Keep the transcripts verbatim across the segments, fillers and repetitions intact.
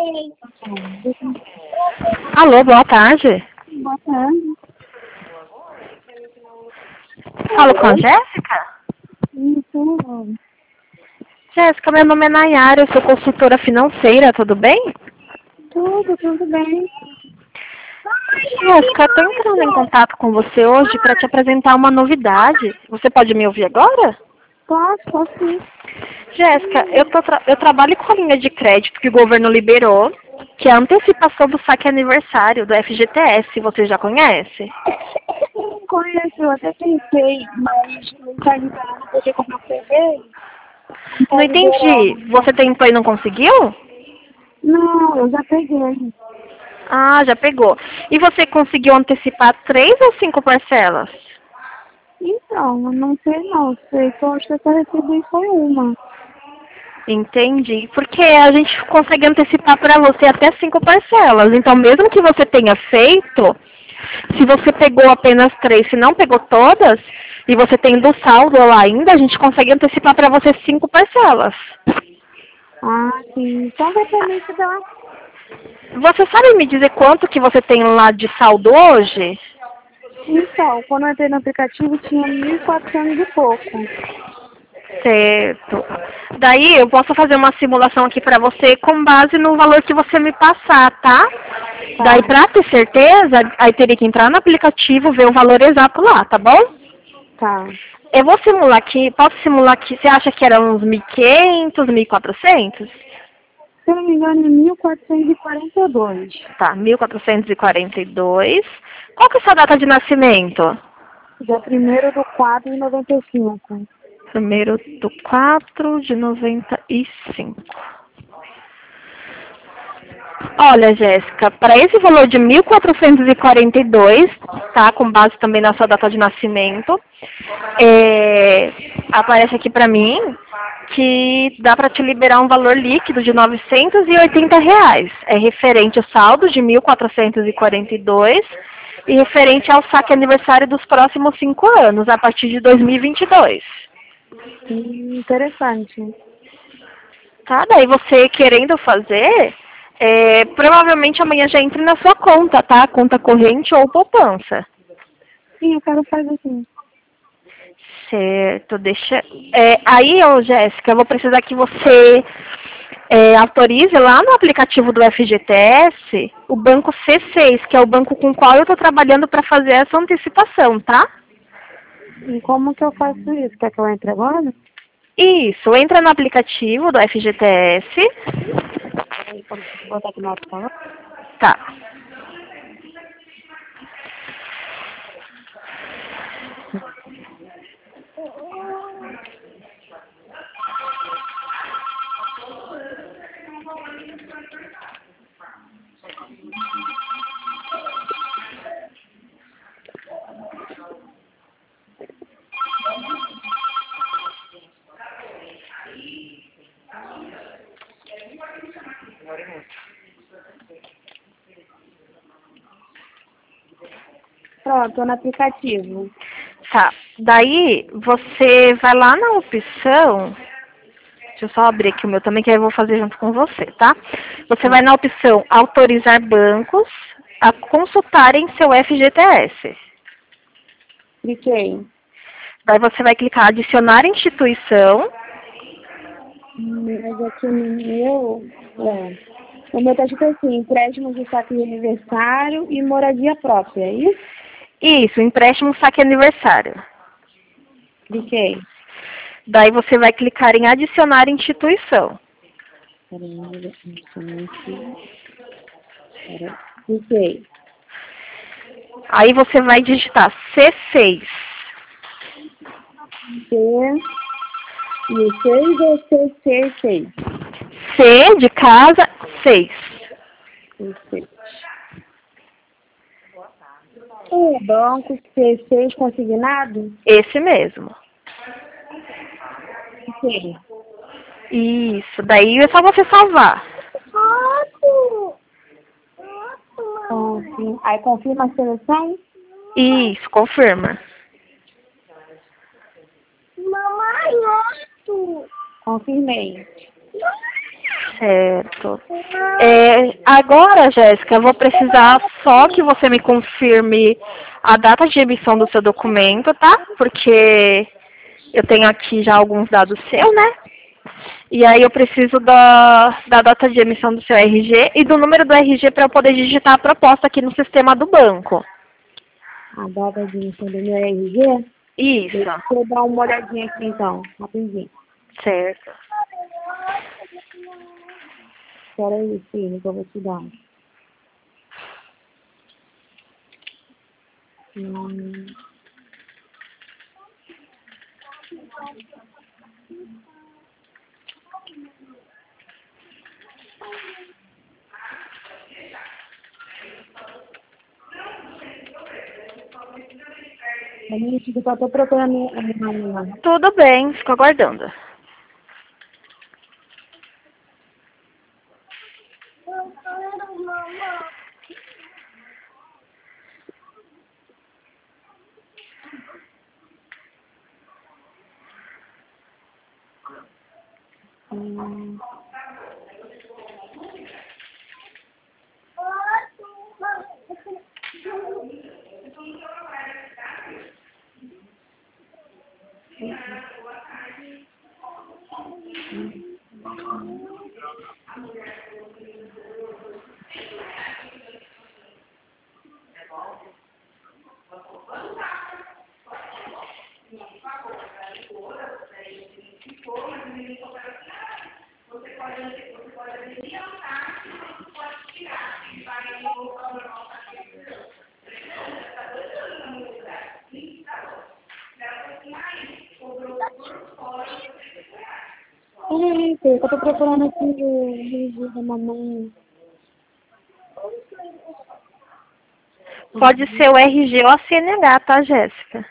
Alô, boa tarde. Boa tarde. Falo com a Jéssica? Isso. Jéssica, meu nome é Nayara, eu sou consultora financeira, tudo bem? Tudo, tudo bem. Jéssica, eu tô entrando em contato com você hoje para te apresentar uma novidade. Você pode me ouvir agora? Posso, posso sim. Jéssica, eu, tô tra eu trabalho com a linha de crédito que o governo liberou, que é a antecipação do saque aniversário do F G T S, você já conhece? Não conheço, eu até pensei, mas não tá liberando poder comprar o T V. Não tá Não entendi. liberando. Você tentou e não conseguiu? Não, eu já peguei. Ah, já pegou. E você conseguiu antecipar três ou cinco parcelas? Então, eu não sei não. Sei que eu acho que eu recebi foi uma. Entendi. Porque a gente consegue antecipar para você até cinco parcelas. Então, mesmo que você tenha feito, se você pegou apenas três, se não pegou todas, e você tem do saldo lá ainda, a gente consegue antecipar para você cinco parcelas. Ah, sim. Então vai pra mim que dá. Você sabe me dizer quanto que você tem lá de saldo hoje? Então, quando eu entrei no aplicativo tinha mil e quatrocentos e pouco. Certo. Daí eu posso fazer uma simulação aqui para você com base no valor que você me passar, tá? Daí Tá, para ter certeza, aí teria que entrar no aplicativo, ver o valor exato lá, tá bom? tá. Eu vou simular aqui, posso simular aqui, você acha que era uns mil e quinhentos, mil e quatrocentos? Se eu não me engano, é mil quatrocentos e quarenta e dois. Tá, mil quatrocentos e quarenta e dois. Qual que é a sua data de nascimento? Dia primeiro do quatro de noventa e cinco. Primeiro do quatro de noventa e cinco. Olha, Jéssica, para esse valor de mil quatrocentos e quarenta e dois, tá, com base também na sua data de nascimento, é, aparece aqui para mim que dá para te liberar um valor líquido de novecentos e oitenta reais. É referente ao saldo de mil quatrocentos e quarenta e dois e referente ao saque aniversário dos próximos cinco anos, a partir de dois mil e vinte e dois. Hum, interessante. Tá? Daí você querendo fazer, é, provavelmente amanhã já entre na sua conta, tá? Conta corrente ou poupança. Sim, eu quero fazer assim. Certo, deixa. É, aí, ô, Jéssica, eu vou precisar que você é, autorize lá no aplicativo do F G T S o banco C seis, que é o banco com o qual eu estou trabalhando para fazer essa antecipação, tá? E como que eu faço isso? Quer que eu entre agora? Isso, entra no aplicativo do F G T S. Aí, vou botar aqui no WhatsApp. Tá. Pronto, tô no aplicativo. Tá. Daí você vai lá na opção. Deixa eu só abrir aqui o meu também, que aí eu vou fazer junto com você, tá? Você vai na opção autorizar bancos a consultarem seu F G T S. Cliquei. Daí você vai clicar adicionar instituição. Mas aqui no meu, é, o meu tá escrito assim, empréstimo de saque de aniversário e moradia própria, é isso? Isso, empréstimo saque aniversário. Cliquei. Daí você vai clicar em adicionar instituição. Peraí, peraí. Cliquei. Aí você vai digitar C seis. C e seis ou C, C, seis? C de casa, seis. C, seis. O banco C seis consignado? Esse mesmo. Cliquei. Isso, daí é só você salvar. Confirma. Aí confirma a seleção? Isso, confirma. Mamãe, oito. Confirmei. Certo. É, agora, Jéssica, eu vou precisar só que você me confirme a data de emissão do seu documento, tá? Porque eu tenho aqui já alguns dados seus, né? E aí eu preciso da, da data de emissão do seu R G e do número do R G para eu poder digitar a proposta aqui no sistema do banco. A data de emissão do meu R G? Isso. Deixa eu dar uma olhadinha aqui então, rapidinho. Certo. Espera aí, filho, que eu vou te dar. Hum. A gente só tô procurando a minha. Tudo bem, fico aguardando. Hum. Peraí, filho, que eu tô procurando aqui o R G da mamãe. Pode ser o R G ou a C N H, tá, Jéssica?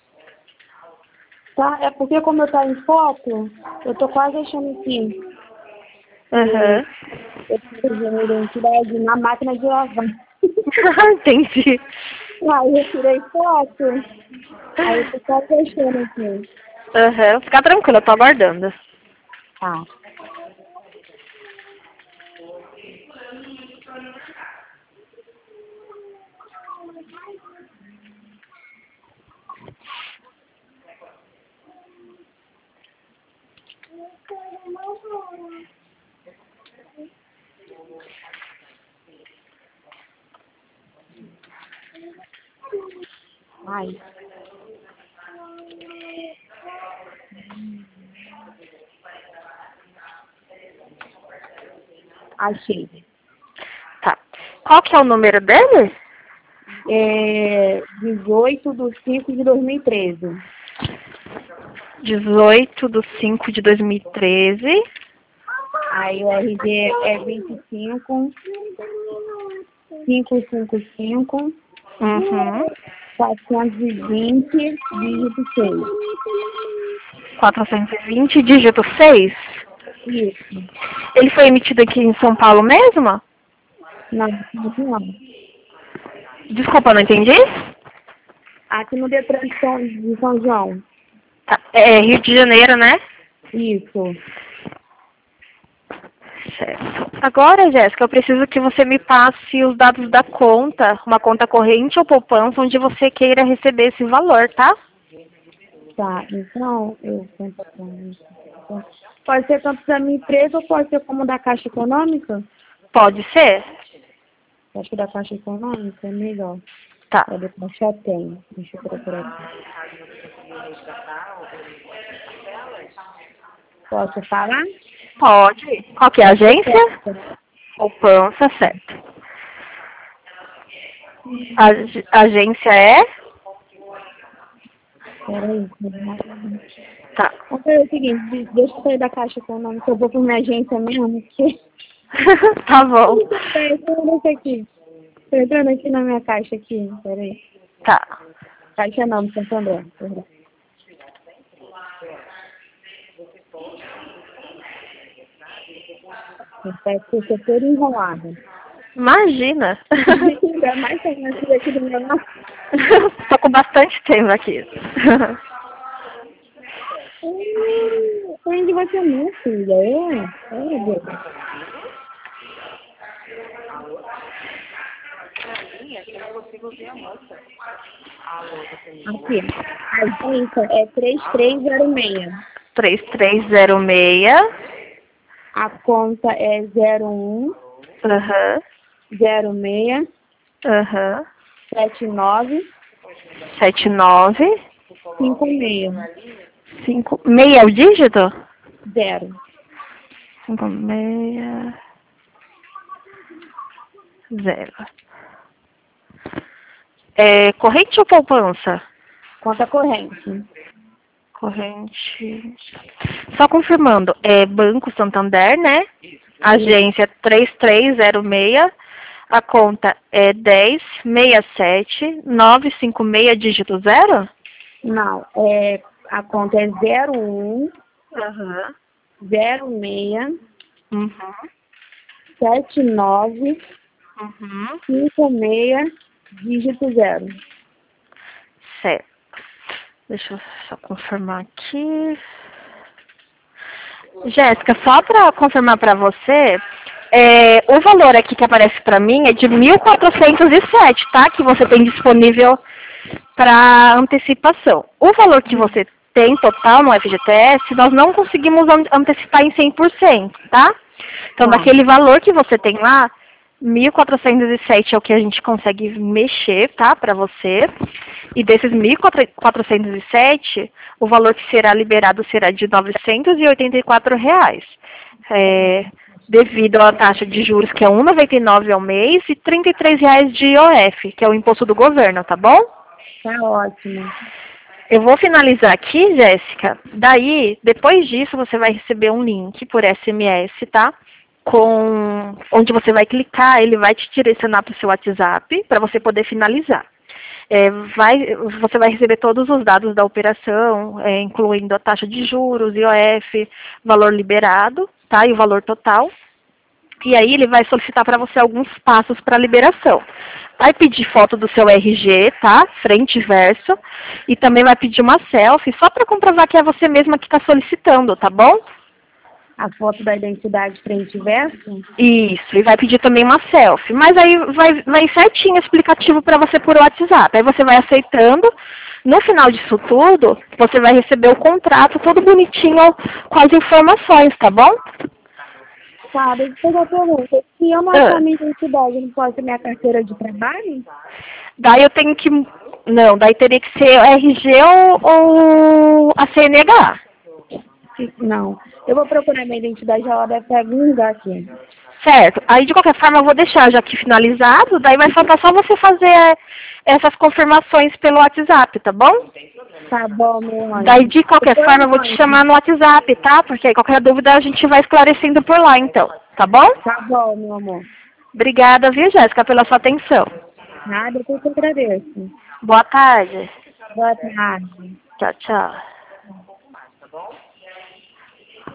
Tá, é porque como eu tá em foto, eu tô quase achando aqui. Aham. Eu fiz a minha identidade na máquina de lavar. Entendi. Aí eu tirei foto, aí eu tô quase achando aqui. Aham. Fica tranquila, eu tô aguardando. Tá. Ai. Achei. Tá. Qual que é o número dele? É dezoito de cinco de dois mil e treze. dezoito de cinco de dois mil e treze. Aí o R G é vinte e cinco, quinhentos e cinquenta e cinco, Uhum. quatrocentos e vinte, dígito seis. quatrocentos e vinte, dígito seis. Isso. Ele foi emitido aqui em São Paulo mesmo? Não, não. Desculpa, não entendi. Aqui no Detran de São, de São João. Tá. É Rio de Janeiro, né? Isso. Certo. Agora, Jéssica, eu preciso que você me passe os dados da conta, uma conta corrente ou poupança, onde você queira receber esse valor, tá? Tá, então eu penso pode ser tanto da minha empresa ou pode ser como da Caixa Econômica? Pode ser? Acho que da Caixa Econômica é melhor. Tá. É da Caixa tem. Deixa eu procurar aqui. Posso falar? Pode. Qual que é a agência? Poupança, certo. A ag- agência é? Peraí. Tá. Vamos fazer o seguinte, de- deixa eu sair da Caixa Econômica, eu vou por minha agência mesmo, porque... Tá bom. Peraí, deixa eu ver aqui. Tô entrando aqui na minha caixa aqui, peraí. Tá. Caixa não, Santo André, perdão. Parece que eu tô toda enrolada. Imagina. Ainda mais que a minha filha aqui do meu lado. Tô com bastante tempo aqui. Hum, Onde você é minha filha? É? É, Deus. Aqui. A agência é três três zero seis. três três zero seis. A conta é zero um Aham. zero seis Aham. sete nove sete nove. cinco seis. cinco. Meia é o dígito? Zero. cinco seis. Zero. É corrente ou poupança? Conta corrente. Corrente. Só confirmando, é Banco Santander, né? Agência três três zero seis. A conta é dez sessenta e sete novecentos e cinquenta e seis, dígito zero? Não, é, a conta é zero um Aham. zero seis Uhum. sete nove Uhum. cinco seis, dígito zero. Certo. Deixa eu só confirmar aqui. Jéssica, só para confirmar para você, é, o valor aqui que aparece para mim é de mil quatrocentos e sete, tá? Que você tem disponível para antecipação. O valor que você tem total no F G T S, nós não conseguimos an- antecipar em cem por cento, tá? Então, Tá. daquele valor que você tem lá, mil quatrocentos e sete é o que a gente consegue mexer, tá, para você. E desses mil quatrocentos e sete, o valor que será liberado será de novecentos e oitenta e quatro reais. É, devido à taxa de juros que é um vírgula noventa e nove ao mês e trinta e três reais de I O F, que é o imposto do governo, tá bom? Tá ótimo. Eu vou finalizar aqui, Jéssica. Daí, depois disso, você vai receber um link por S M S, tá? Com onde você vai clicar, ele vai te direcionar para o seu WhatsApp para você poder finalizar. É, vai, você vai receber todos os dados da operação, é, incluindo a taxa de juros, I O F, valor liberado, tá? E o valor total. E aí ele vai solicitar para você alguns passos para liberação. Vai pedir foto do seu R G, tá? Frente e verso. E também vai pedir uma selfie, só para comprovar que é você mesma que está solicitando, tá bom? A foto da identidade frente e verso? Isso, e vai pedir também uma selfie. Mas aí vai, vai certinho explicativo para você por WhatsApp. Aí você vai aceitando. No final disso tudo, você vai receber o contrato todo bonitinho com as informações, tá bom? Tá, deixa eu fazer uma pergunta. Se eu não Ah. achar minha identidade, eu não posso ter minha carteira de trabalho? Daí eu tenho que... Não, daí teria que ser o R G ou, ou a C N H. Não. Eu vou procurar minha identidade, ela deve estar em algum lugar aqui. Certo. Aí, de qualquer forma, eu vou deixar já aqui finalizado. Daí vai faltar só você fazer essas confirmações pelo WhatsApp, tá bom? Tá bom, meu anjo. Daí, de qualquer Depois forma, eu vou te chamar no WhatsApp, tá? Porque aí, qualquer dúvida a gente vai esclarecendo por lá, então. Tá bom? Tá bom, meu amor. Obrigada, viu, Jéssica, pela sua atenção. Nada, eu que agradeço. Boa tarde. Boa tarde. Tchau, tchau.